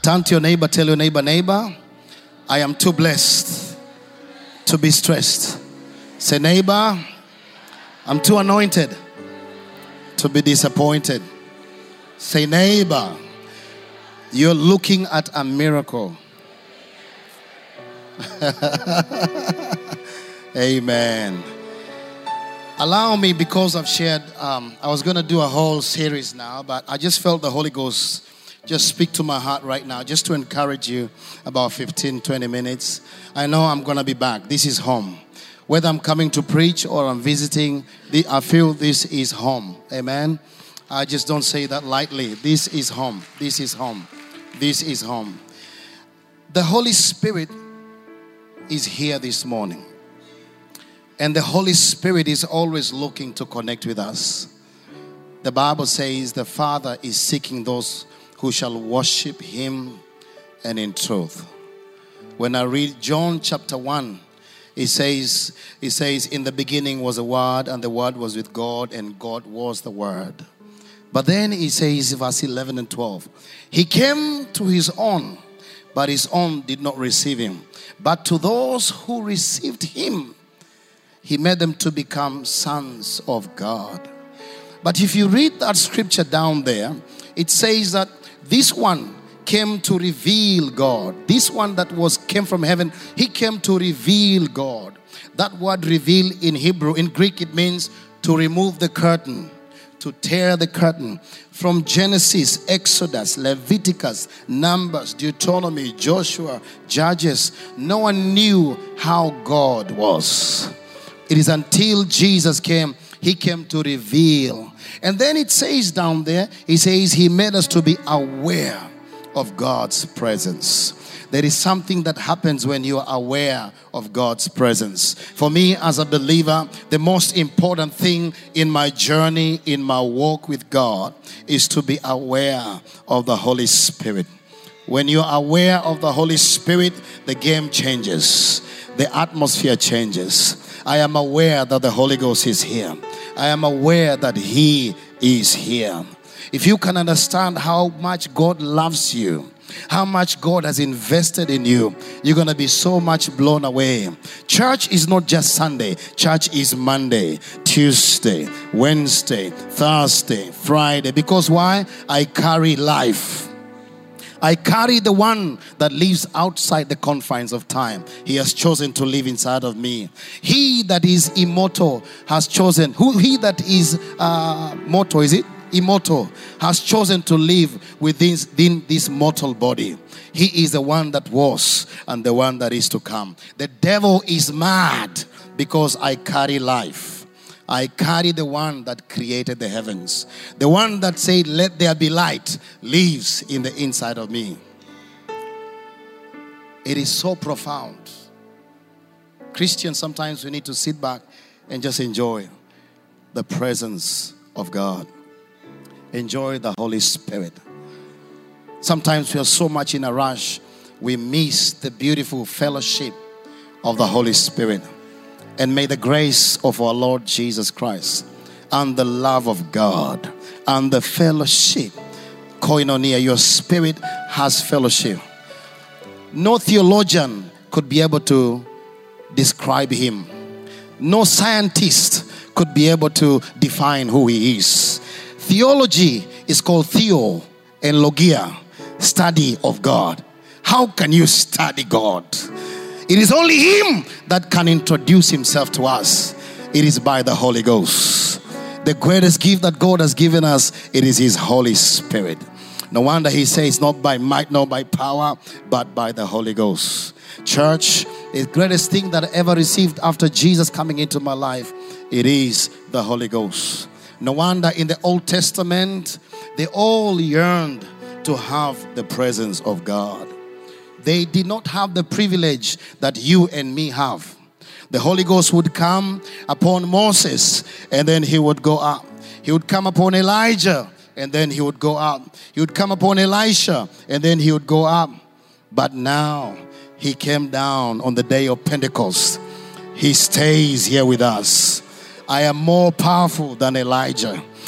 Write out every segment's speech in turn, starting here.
Turn to your neighbor, tell your neighbor, neighbor, I am too blessed to be stressed. Say, neighbor, I'm too anointed to be disappointed. Say, neighbor, you're looking at a miracle. Amen. Allow me, because I've shared, I was going to do a whole series now, but I just felt the Holy Ghost just speak to my heart right now, just to encourage you about 15, 20 minutes. I know I'm going to be back. This is home. Whether I'm coming to preach or I'm visiting, I feel this is home. Amen. I just don't say that lightly. This is home. This is home. This is home. The Holy Spirit is here this morning. And the Holy Spirit is always looking to connect with us. The Bible says the Father is seeking those who shall worship Him and in truth. When I read John chapter 1, it says, in the beginning was a Word, and the Word was with God, and God was the Word. But then it says, verse 11 and 12, He came to His own, but His own did not receive Him. But to those who received Him, He made them to become sons of God. But if you read that scripture down there, it says that this one came to reveal God. This one that came from heaven, He came to reveal God. That word reveal in Hebrew, in Greek, it means to remove the curtain, to tear the curtain. From Genesis, Exodus, Leviticus, Numbers, Deuteronomy, Joshua, Judges, no one knew how God was. It is until Jesus came, He came to reveal. And then it says down there, He says He made us to be aware of God's presence. There is something that happens when you are aware of God's presence. For me as a believer, the most important thing in my journey, in my walk with God, is to be aware of the Holy Spirit. When you're aware of the Holy Spirit, the game changes. The atmosphere changes. I am aware that the Holy Ghost is here. I am aware that He is here. If you can understand how much God loves you, how much God has invested in you, you're going to be so much blown away. Church is not just Sunday. Church is Monday, Tuesday, Wednesday, Thursday, Friday. Because why? I carry life. I carry the one that lives outside the confines of time. He has chosen to live inside of me. He that is immortal has chosen. He that is mortal, is it? Immortal, has chosen to live within this mortal body. He is the one that was and the one that is to come. The devil is mad because I carry life. I carry the one that created the heavens. The one that said, let there be light, lives in the inside of me. It is so profound. Christians, sometimes we need to sit back and just enjoy the presence of God. Enjoy the Holy Spirit. Sometimes we are so much in a rush, we miss the beautiful fellowship of the Holy Spirit. And may the grace of our Lord Jesus Christ and the love of God and the fellowship, koinonia, your spirit has fellowship. No theologian could be able to describe Him. No scientist could be able to define who He is. Theology is called theo and logia, study of God. How can you study God? It is only Him that can introduce Himself to us. It is by the Holy Ghost. The greatest gift that God has given us, it is His Holy Spirit. No wonder He says, not by might, nor by power, but by the Holy Ghost. Church, the greatest thing that I ever received after Jesus coming into my life, it is the Holy Ghost. No wonder in the Old Testament, they all yearned to have the presence of God. They did not have the privilege that you and me have. The Holy Ghost would come upon Moses and then he would go up. He would come upon Elijah and then he would go up. He would come upon Elisha and then he would go up. But now He came down on the day of Pentecost. He stays here with us. I am more powerful than Elijah.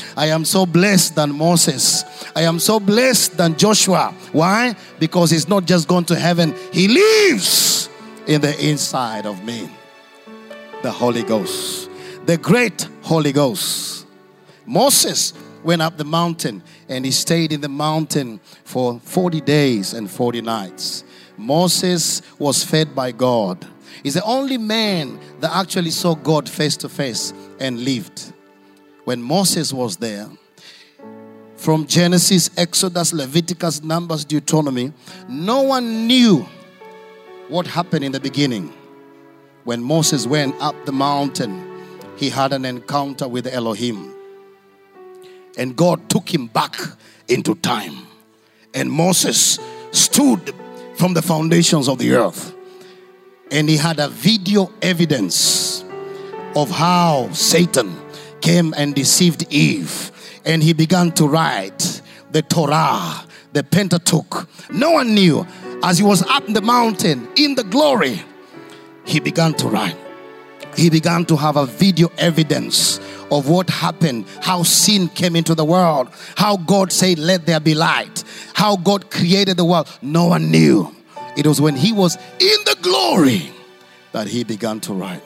I am so blessed than Moses. I am so blessed than Joshua. Why? Because he's not just gone to heaven. He lives in the inside of me. The Holy Ghost. The great Holy Ghost. Moses went up the mountain and he stayed in the mountain for 40 days and 40 nights. Moses was fed by God. He's the only man that actually saw God face to face and lived. When Moses was there, from Genesis, Exodus, Leviticus, Numbers, Deuteronomy, no one knew what happened in the beginning. When Moses went up the mountain, he had an encounter with Elohim. And God took him back into time. And Moses stood from the foundations of the earth. And he had a video evidence of how Satan came and deceived Eve. And he began to write the Torah, the Pentateuch. No one knew. As he was up the mountain in the glory, he began to write. He began to have a video evidence of what happened, how sin came into the world, how God said, let there be light, how God created the world. No one knew. It was when he was in the glory that he began to write.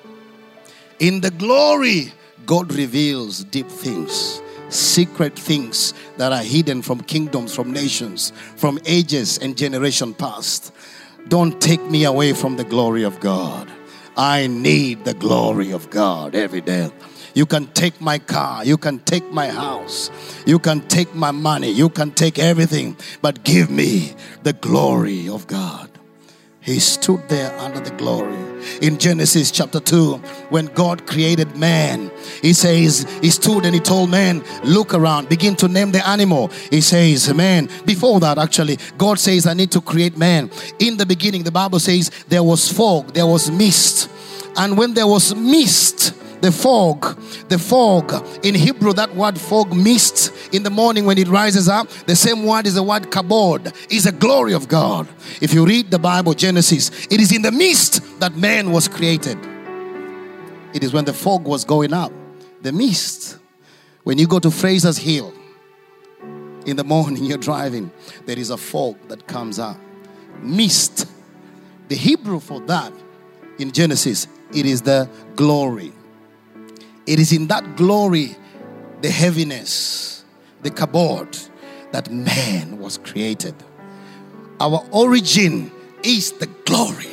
In the glory, God reveals deep things, secret things that are hidden from kingdoms, from nations, from ages and generation past. Don't take me away from the glory of God. I need the glory of God every day. You can take my car, you can take my house, you can take my money, you can take everything, but give me the glory of God. He stood there under the glory. In Genesis chapter 2, when God created man, he says, he stood and he told man, look around, begin to name the animal. He says, man, before that actually, God says, I need to create man. In the beginning, the Bible says, there was fog, there was mist. And when there was mist, the fog, in Hebrew, that word fog, mist, in the morning when it rises up, the same word is the word kabod, is the glory of God. If you read the Bible, Genesis, it is in the mist that man was created. It is when the fog was going up, the mist. When you go to Fraser's Hill, in the morning you're driving, there is a fog that comes up. Mist. The Hebrew for that, in Genesis, it is the glory. It is in that glory, the heaviness, the kabod, that man was created. Our origin is the glory.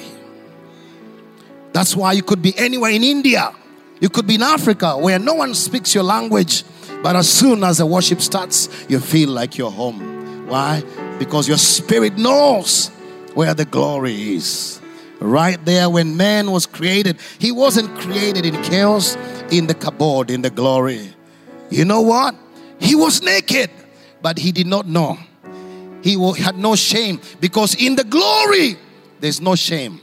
That's why you could be anywhere in India. You could be in Africa where no one speaks your language. But as soon as the worship starts, you feel like you're home. Why? Because your spirit knows where the glory is. Right there when man was created, he wasn't created in chaos, in the kabod, in the glory. You know what? He was naked, but he did not know. He had no shame, because in the glory, there's no shame.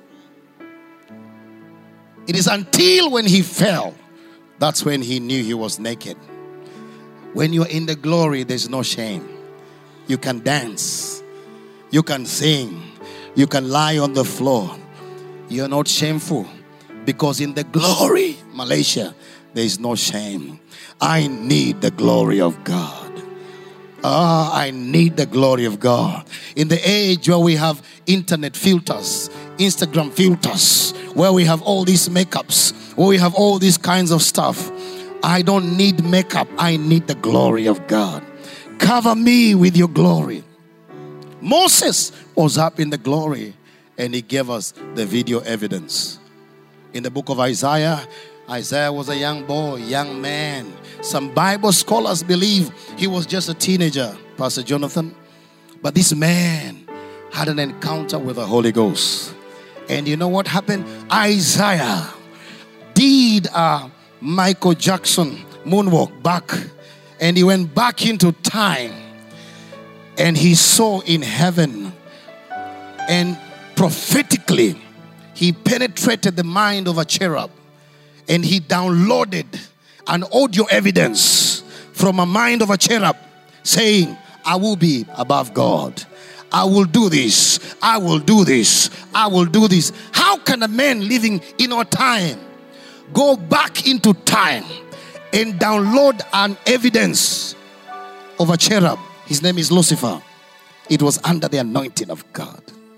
It is until when he fell, that's when he knew he was naked. When you're in the glory, there's no shame. You can dance. You can sing. You can lie on the floor. You're not shameful, because in the glory, Malaysia, there is no shame. I need the glory of God. I need the glory of God. In the age where we have internet filters, Instagram filters, where we have all these makeups, where we have all these kinds of stuff, I don't need makeup. I need the glory of God. Cover me with your glory. Moses was up in the glory, and he gave us the video evidence. In the book of Isaiah, Isaiah was a young boy, young man. Some Bible scholars believe he was just a teenager, Pastor Jonathan. But this man had an encounter with the Holy Ghost. And you know what happened? Isaiah did a Michael Jackson moonwalk back. And he went back into time. And he saw in heaven, and prophetically, he penetrated the mind of a cherub, and he downloaded an audio evidence from a mind of a cherub saying, I will be above God. I will do this. I will do this. I will do this. How can a man living in our time go back into time and download an evidence of a cherub. His name is Lucifer. It was under the anointing of God.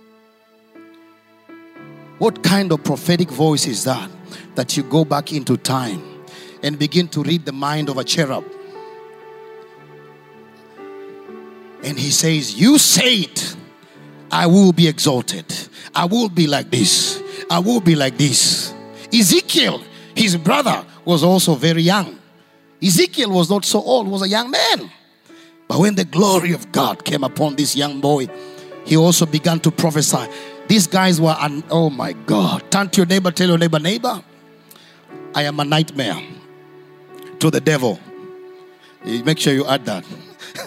What kind of prophetic voice is that? That you go back into time and begin to read the mind of a cherub. And he says, you said, I will be exalted. I will be like this. I will be like this. Ezekiel, his brother, was also very young. Ezekiel was not so old, was a young man. But when the glory of God came upon this young boy, he also began to prophesy. These guys were, oh my God. Turn to your neighbor, tell your neighbor, neighbor, I am a nightmare to the devil. Make sure you add that.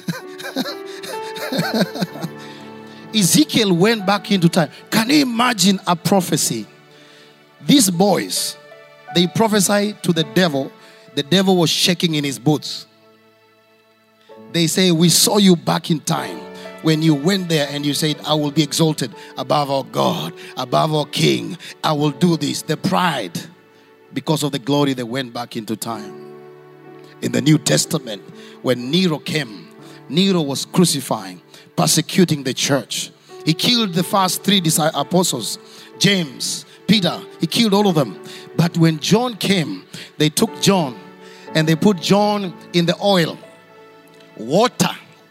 Ezekiel went back into time. Can you imagine a prophecy? These boys, they prophesied to the devil. The devil was shaking in his boots. They say, we saw you back in time when you went there and you said, I will be exalted above our God, above our King. I will do this. The pride, because of the glory, they went back into time. In the New Testament, when Nero came, Nero was crucifying, persecuting the church. He killed the first 3 apostles, James, Peter. He killed all of them. But when John came, they took John and they put John in the oil. Water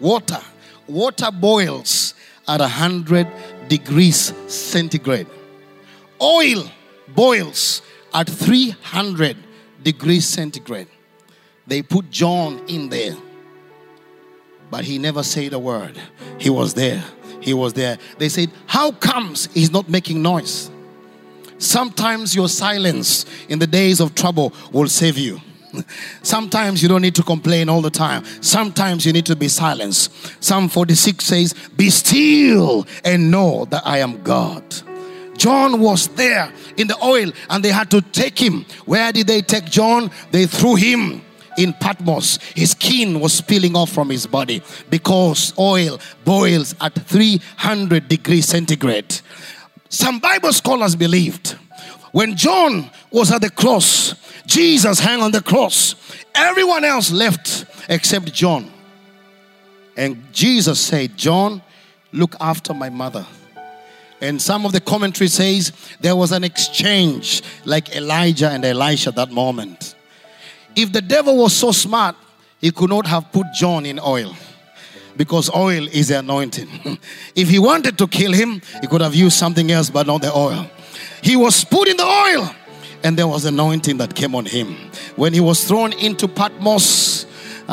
boils at 100 degrees centigrade. Oil boils at 300 degrees centigrade. They put John in there. But he never said a word. He was there. He was there. They said, how comes he's not making noise? Sometimes your silence in the days of trouble will save you. Sometimes you don't need to complain all the time. Sometimes you need to be silenced. Psalm 46 says, be still and know that I am God. John was there in the oil and they had to take him. Where did they take John? They threw him in Patmos. His skin was peeling off from his body because oil boils at 300 degrees centigrade. Some Bible scholars believed when John was at the cross, Jesus hung on the cross. Everyone else left except John. And Jesus said, John, look after my mother. And some of the commentary says there was an exchange like Elijah and Elisha that moment. If the devil was so smart, he could not have put John in oil. Because oil is the anointing. If he wanted to kill him, he could have used something else but not the oil. He was put in the oil. And there was anointing that came on him. When he was thrown into Patmos,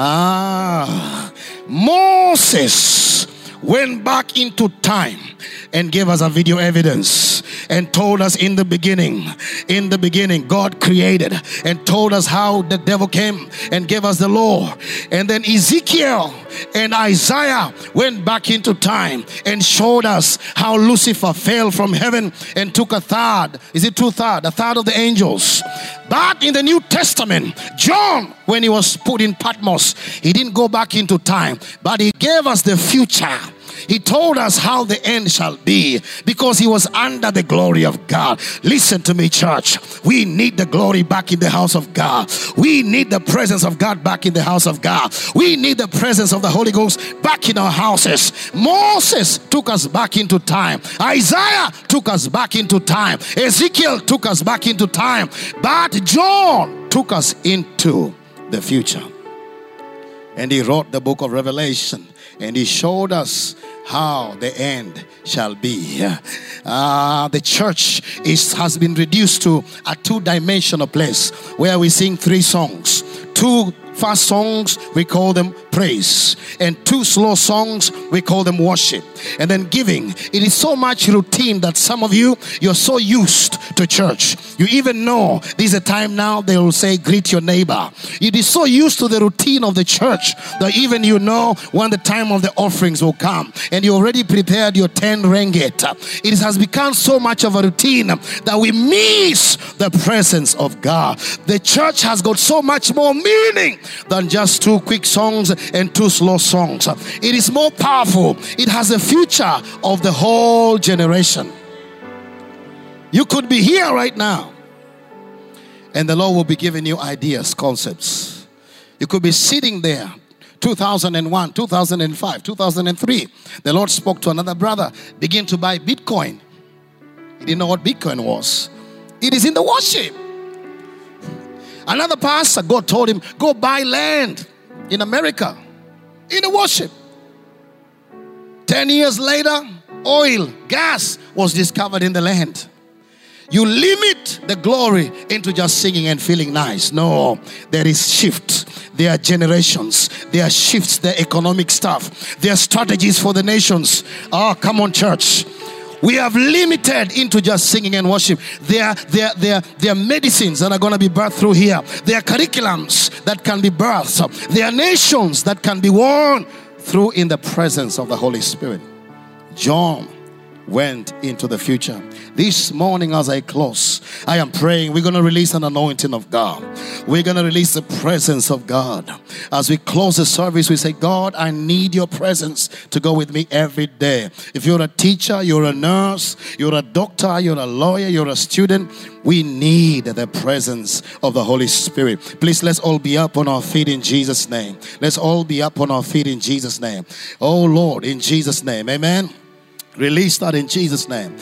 Moses went back into time and gave us a video evidence and told us in the beginning God created, and told us how the devil came and gave us the law. And then Ezekiel and Isaiah went back into time and showed us how Lucifer fell from heaven and took a third of the angels. But in the New Testament, John, when he was put in Patmos, he didn't go back into time, but he gave us the future. He told us how the end shall be because he was under the glory of God. Listen to me, church. We need the glory back in the house of God. We need the presence of God back in the house of God. We need the presence of the Holy Ghost back in our houses. Moses took us back into time. Isaiah took us back into time. Ezekiel took us back into time. But John took us into the future. And he wrote the book of Revelation. And he showed us how the end shall be. The church has been reduced to a 2-dimensional place where we sing 3 songs. 2 fast songs, we call them praise, and 2 slow songs, we call them worship. And then giving. It is so much routine that some of you're so used to church. You even know this is a time now they will say greet your neighbor. It is so used to the routine of the church that even you know when the time of the offerings will come, and you already prepared your 10 ringgit. It has become so much of a routine that we miss the presence of God. The church has got so much more meaning than just 2 quick songs and 2 slow songs. It is more powerful. It has a future of the whole generation. You could be here right now and the Lord will be giving you ideas, concepts You could be sitting there 2001, 2005, 2003. The Lord spoke to another brother, begin to buy Bitcoin. He didn't know what Bitcoin was. It is in the worship. Another pastor, God told him, go buy land in America. In the worship. 10 years later, oil, gas was discovered in the land. You limit the glory into just singing and feeling nice. No, there is shift. There are generations. There are shifts. There are economic stuff. There are strategies for the nations. Oh, come on, church. We have limited into just singing and worship. There are medicines that are going to be birthed through here. There are curriculums that can be birthed. There are nations that can be won through in the presence of the Holy Spirit. John went into the future. This morning as I close, I am praying we're going to release an anointing of God. We're going to release the presence of God. As we close the service, we say, God, I need your presence to go with me every day. If you're a teacher, you're a nurse, you're a doctor, you're a lawyer, you're a student, we need the presence of the Holy Spirit. Please, let's all be up on our feet in Jesus' name. Let's all be up on our feet in Jesus' name. Oh Lord, in Jesus' name. Amen. Release that in Jesus' name.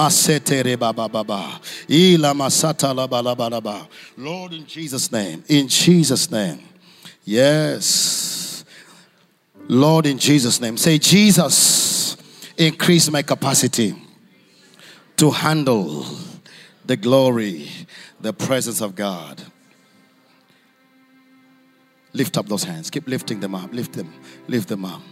Lord, in Jesus' name. In Jesus' name. Yes. Lord, in Jesus' name. Say, Jesus, increase my capacity to handle the glory, the presence of God. Lift up those hands. Keep lifting them up. Lift them up.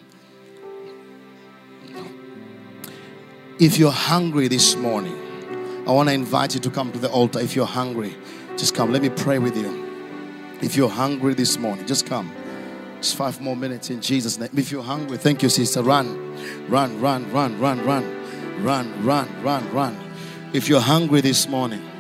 If you're hungry this morning, I want to invite you to come to the altar. If you're hungry, just come. Let me pray with you. If you're hungry this morning, just come. Just 5 more minutes in Jesus' name. If you're hungry, thank you, sister. Run. Run. If you're hungry this morning,